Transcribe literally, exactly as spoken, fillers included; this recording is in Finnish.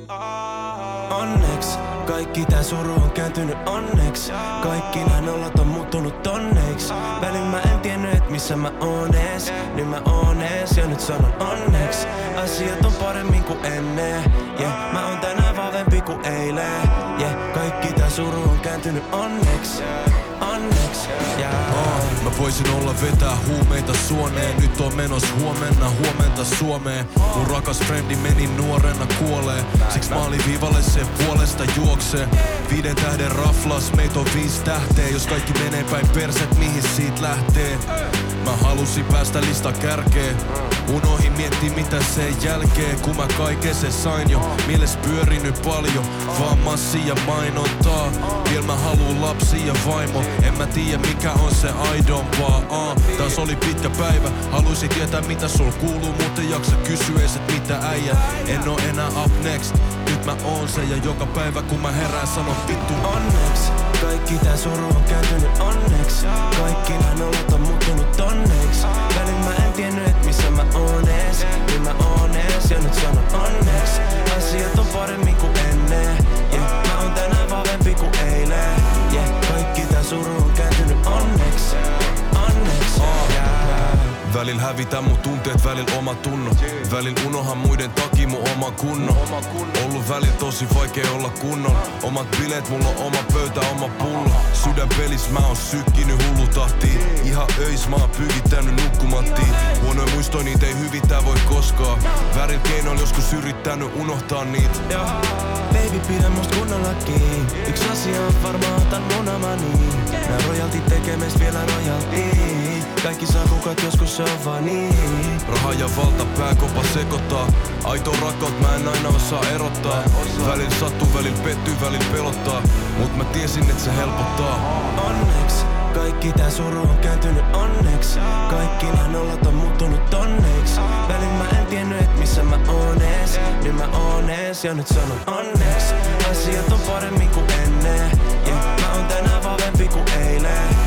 Onneks kaikki tää suru on kääntynyt onneks. Kaikki nää nollat on muuttunut tonneiksi. Välin mä en tiennyt et missä mä oon ees. Nyt mä oon ees ja nyt sanon onneks. Asiat on paremmin kuin ennen. Yeah, mä oon tänään vahvempi kuin eilen. Yeah, kaikki tää suru on kääntynyt onneks. Onneks, yeah. uh, Mä voisin olla vetää huumeita suoneen. Nyt on menos huomenna, huomenta Suomeen. Mun rakas frendi meni nuorena kuolee. Siks maaliviivalle sen puolesta juoksee. Viiden tähden raflas, meit on viisi tähteä. Jos kaikki menee päin perset, mihin siitä lähtee? Mä halusin päästä lista kärkeen. Unohin miettii mitä sen jälkeen. Kun mä kaiken se sain jo. Mieles pyörinyt paljon. Vaan massia mainontaa. Viel mä haluun lapsi ja vaimo. En mä tiedä mikä on se aidompaa. uh. Taas oli pitkä päivä. Haluisin tietää mitä sul kuuluu. Mut en jaksa kysyä ees et mitä äijä. En oo enää up next. Nyt mä oon se ja joka päivä kun mä herään sanon vittu onneks. Kaikki tää suru on kääntynyt onneks. Kaikki nää nollat on muuttunut tonneiksi. Välin mä en tiennyt et missä mä oon ees. Nyt mä oon ees ja nyt sanon onneks. Asiat on paremmin kuin ennen. Yeah, mä oon tänään vahvempi kuin eilen. Yeah, kaikki tää suru on kääntynyt onneks. Onneks, yeah. Välillä hävitän mun tunteet, välillä oma tunno. Välillä unohan muiden takia mun oma kunno. Ollut välillä tosi vaikea olla kunnon. Omat bileet, mulla on oma pöytä, oma pullo. Sydän pelis mä oon sykkinyt hullu tahtiin. Ihan öis mä oon pyykittänyt nukkumattiin. Huonoja muistoja niitä ei hyvitää voi koskaan. Väärillä keinoilla joskus yrittänyt unohtaa niitä. Yeah. Baby pidä musta kunnolla kiinni. Yks asia on varmaan otan mun omani. Nää rojaltit tekee meistä vielä rojaltii. Kaikki saa kukat joskus se on vaan niin. Raha ja valta pääkopa sekoittaa. Aito rakkaut mä en aina osaa erottaa. Välillä sattuu, välillä pettyy, välillä pelottaa. Mut mä tiesin et se helpottaa. Onneks kaikki tää suru on kääntynyt onneks. Kaikki nää nollat on muuttunut tonneiksi. Välin mä en tiennyt et missä mä oon ees. Nyt mä oon ees ja nyt sanon onneks. Asiat on paremmin kuin ennen. Yeah, mä oon tänään vahvempi kuin eilen.